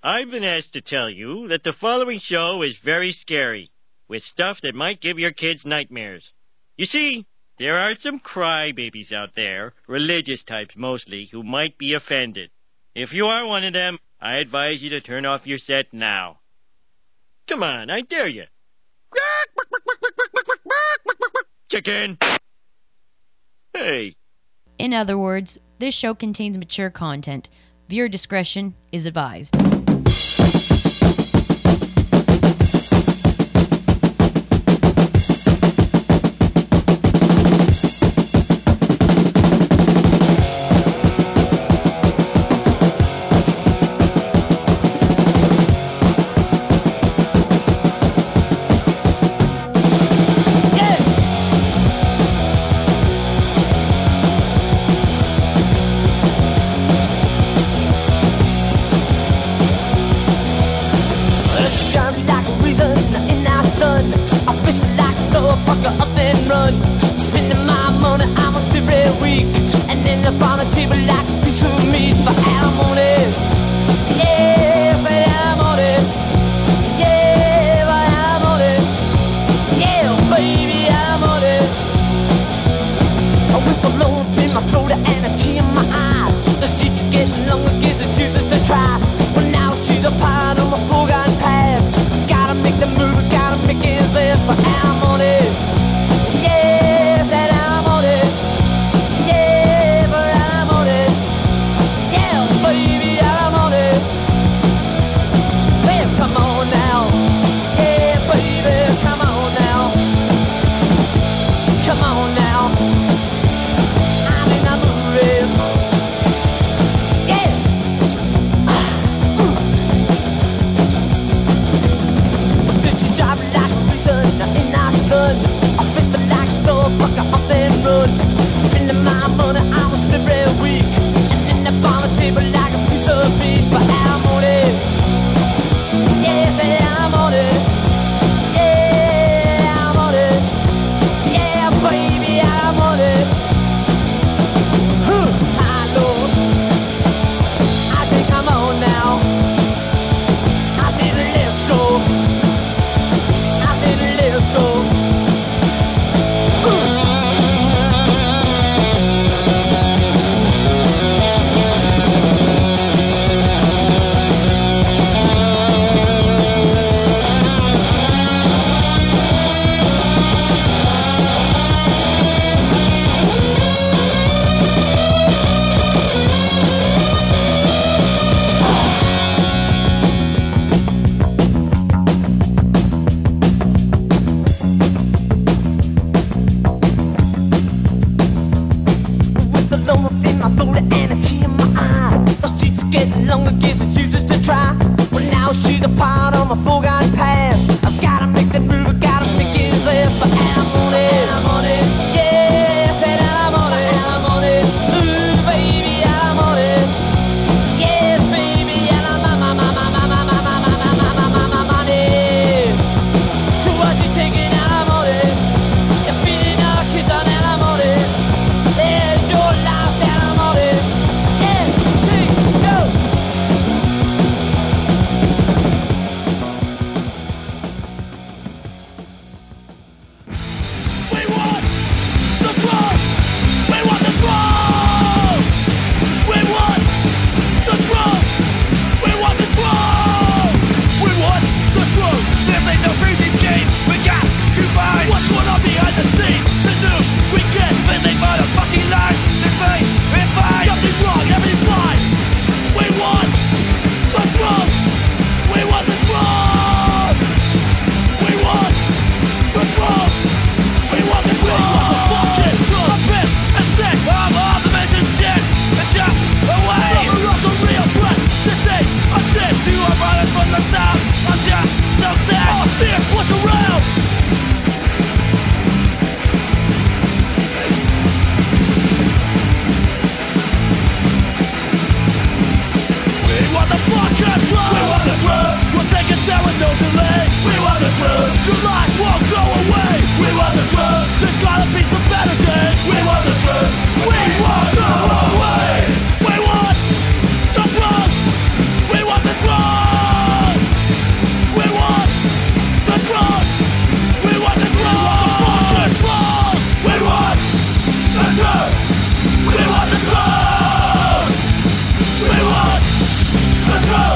I've been asked to tell you that the following show is very scary, with stuff that might give your kids nightmares. You see, there are some crybabies out there, religious types mostly, who might be offended. If you are one of them, I advise you to turn off your set now. Come on, I dare you. Chicken! Hey. In other words, this show contains mature content. Viewer discretion is advised.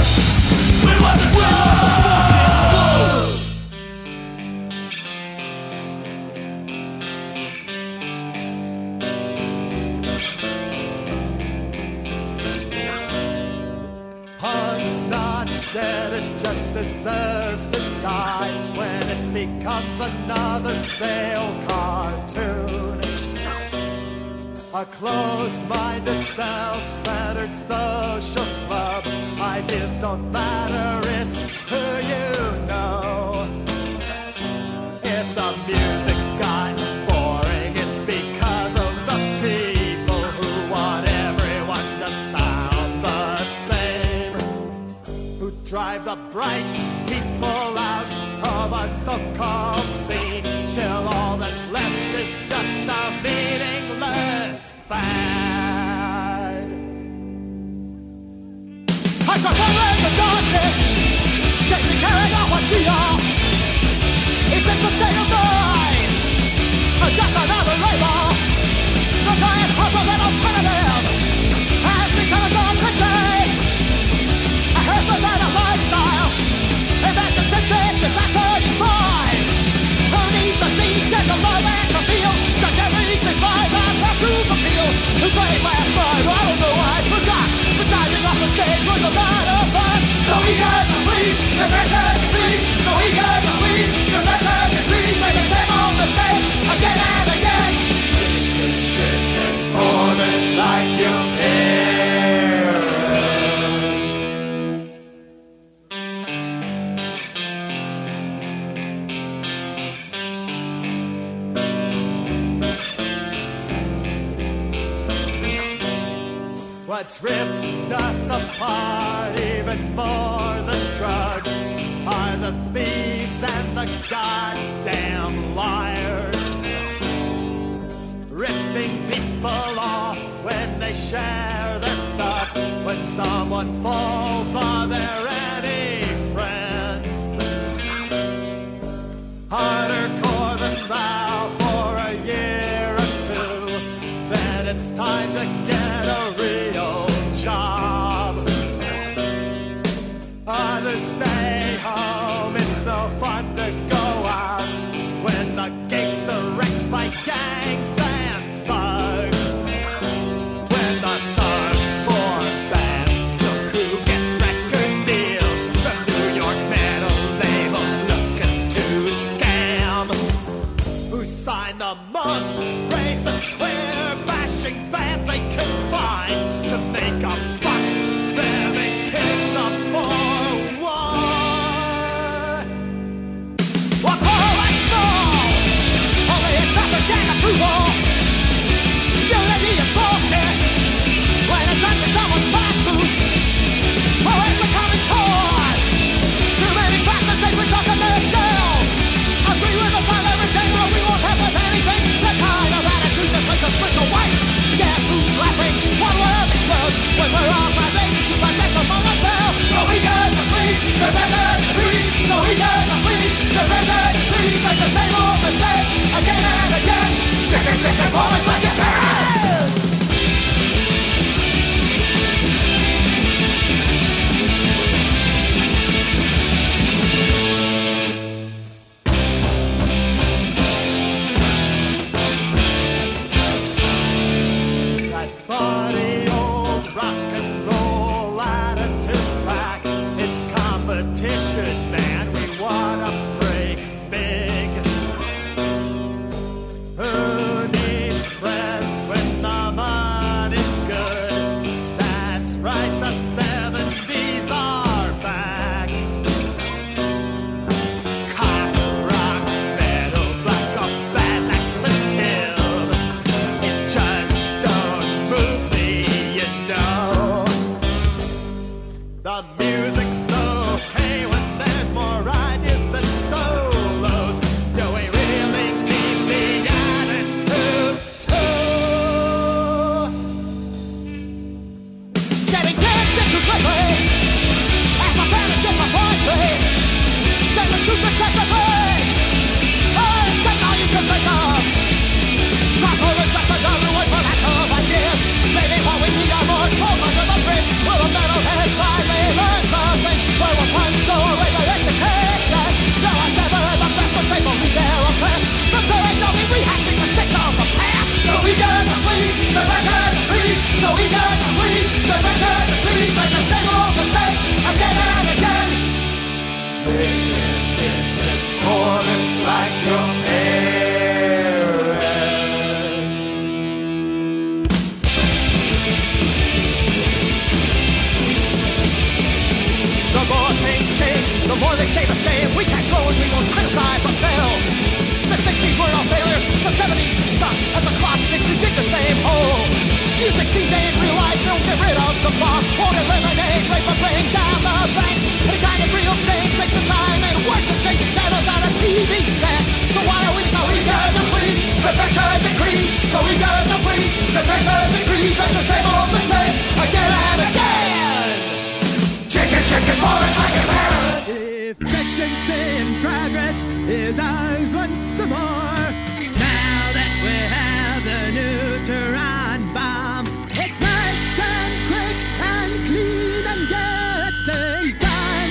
Dead, it just deserves to die when it becomes another stale cartoon. A closed-minded, self-centered social club. Ideas don't matter, it's who you know. If the music's gotten boring, it's because of the people who want everyone to sound the same, who drive the bright people out of our so-called scene, till all that's left is just a meaningless fad. I got one leg of dancing, taking care of what we are. Is it a state of mind, or just another label? The giant hustle and alternative has become a dog cliche. A hustle and a lifestyle, and that's a synthesis at 35. Who needs a scene, get the love and to feel? Such everything by that pursuit appeal. Who played last night? I don't know, I forgot. But diving off the stage was a lot of fun. So he got the please, the pressure to please. So he got the please, the pressure to please. Make the same old mistakes again and again. Chicken formers like your parents. What's ripped us apart even more than drugs are the thieves and the goddamn liars, ripping people off when they share their stuff. When someone falls, are there any friends? Harder core than thou for a year or two, then it's time to get a real job. Others stay home, it's no fun to go out when the gates are wrecked by gangs and thugs. When the thugs form bands, look who gets record deals. The New York metal labels looking to scam. Who signed the most racist, queer-bashing bands they could find to make a buck? They're the kids up for war. What for I stole? Only it's not a gang approval. Unity is bullshit when it's under someone's fast food. Or it's a common cause. Too many factors they result in their shells. Agree with us on everything or we won't have with anything. That kind of attitude just makes us sprinkle white. Guess who's laughing? What will be close when we're all my babies who find best among ourselves? So we got to please, the better to please. So we got to please, the better to please. Like the same old mistakes again and again. Chicken boys like your parents. That funny old rock and roll attitude's back. It's competition, man. We wanna break big. Who needs friends when the money's good? That's right, the 70s are back. Cock rock medals like a bad laxative. It just don't move me, you know. The music's okay when there's more ideas than the more they stay the same. We can't grow and we won't criticize ourselves. The 60s were all failure, the 70s stuck. As the clock ticks, we dig the same hole. Music seems to ain't real life, don't get rid of the bomb. Won't eliminate rape by playing down the bank. Any kind of real change takes some time and work to change the channels on a TV set. So why are we so eager to please? The pressure decrease, so eager to please. The pressure decrease, and the same old mistake again and again. Chicken, chicken, boys like a parrot. Efficiency and progress is ours once more. Now that we have the neutron bomb, it's nice and quick and clean and gets things done.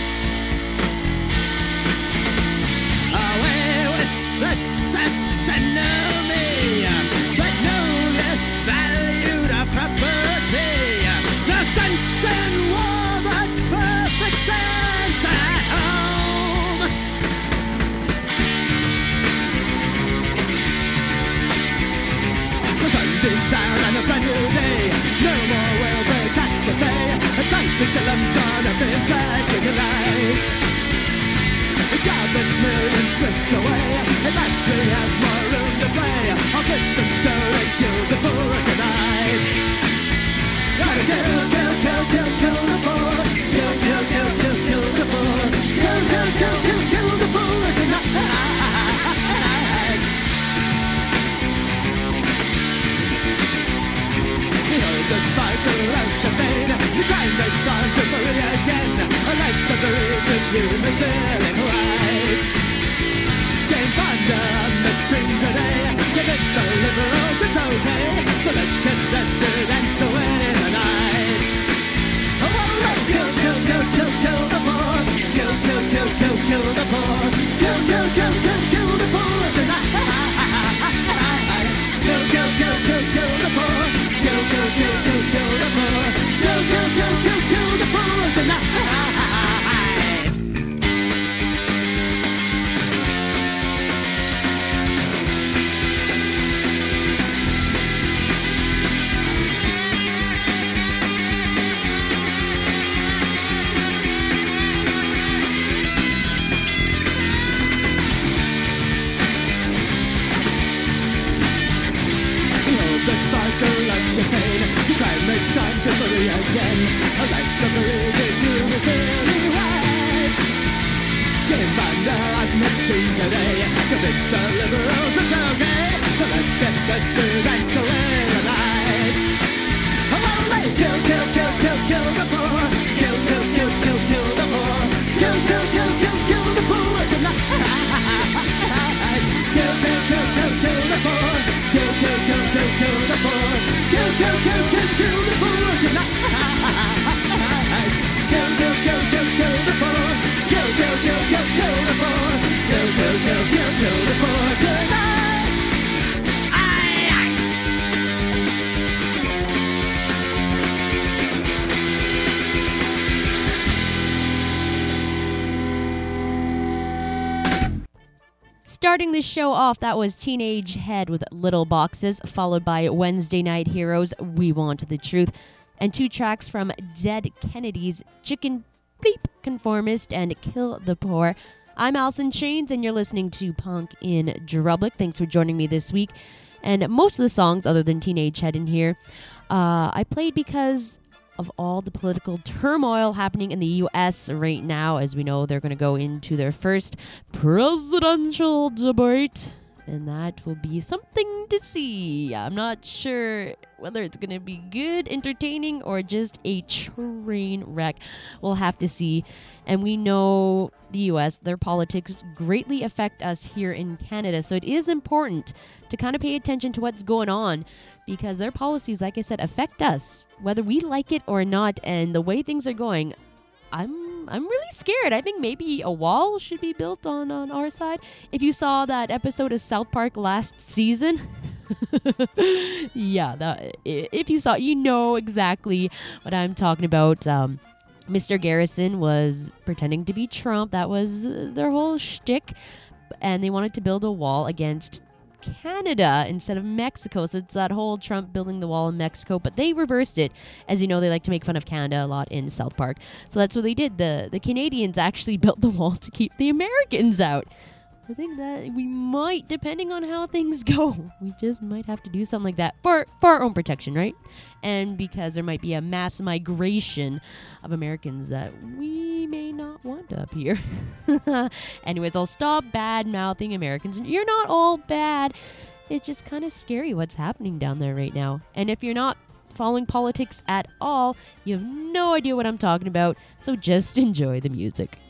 Away with the sense and know me, but no less valued a property. The sense in war, but perfect sense at home. The sun beams down on a brand new day. No more welfare tax to pay. And St. Salem's gonna be flashing a light. Godless millions whisked away. At last we have more room to play. Our systems don't kill the poor tonight. Gotta kill, kill, kill, kill, kill the poor. Kill, kill, kill, kill, kill the poor. Kill, kill, kill, kill, kill the poor tonight. The sparkle of champagne, the crime rate's gone to free again. A life's a reason you must feeling right. Jane Fonda on the screen today, convince the liberals it's okay. So let's get vested and so in the night. Oh, let's kill, kill, kill, kill, kill the poor. Kill, kill, kill, kill, kill the poor. Kill, kill, kill, kill, kill the poor tonight. Kill, kill, kill, kill, kill the poor. Kill, kill, kill, kill, kill the poor. Kill, kill, kill, kill, kill the poor tonight. The sparkle of champagne, the crime makes time to free again. A life summary if you were feeling right. Jane Fonda on the screen today, convince the liberals it's okay. So let's get vested and so in the night. Oh, they kill, kill, kill, kill, kill the poor. Kill, kill, kill, kill, kill the poor. Kill, kill, kill, kill, kill the poor tonight. Kill, kill, kill, kill, kill the poor. Kill, kill, kill, kill, kill the poor. Kill, kill, kill, kill, kill the poor tonight. Kill, kill, kill, kill, kill the poor. Kill, kill, kill, kill, kill the poor. Kill, kill, kill, kill, kill the poor tonight. Aye, aye. Starting the show off, that was Teenage Head with Little Boxes, followed by Wednesday Night Heroes, We Want the Truth, and two tracks from Dead Kennedys, Chicken Bleep Conformist and Kill the Poor. I'm Allison Chains, and you're listening to Punk in Drublic. Thanks for joining me this week. And most of the songs, other than Teenage Head in here, I played because of all the political turmoil happening in the U.S. right now. As we know, they're going to go into their first presidential debate, and that will be something to see. I'm not sure whether it's going to be good, entertaining, or just a train wreck. We'll have to see. And we know the U.S., their politics greatly affect us here in Canada, so it is important to kind of pay attention to what's going on, because their policies, like I said, affect us, whether we like it or not. And the way things are going, I'm really scared. I think maybe a wall should be built on our side. If you saw that episode of South Park last season, yeah, if you saw it, you know exactly what I'm talking about. Mr. Garrison was pretending to be Trump. That was their whole shtick. And they wanted to build a wall against Canada instead of Mexico. So it's that whole Trump building the wall in Mexico, but they reversed it. As you know, they like to make fun of Canada a lot in South Park. So that's what they did. The Canadians actually built the wall to keep the Americans out. I think that we might, depending on how things go, we just might have to do something like that for our own protection, right? And because there might be a mass migration of Americans that we may not want up here. Anyways, I'll stop bad-mouthing Americans. You're not all bad. It's just kind of scary what's happening down there right now. And if you're not following politics at all, you have no idea what I'm talking about, so just enjoy the music.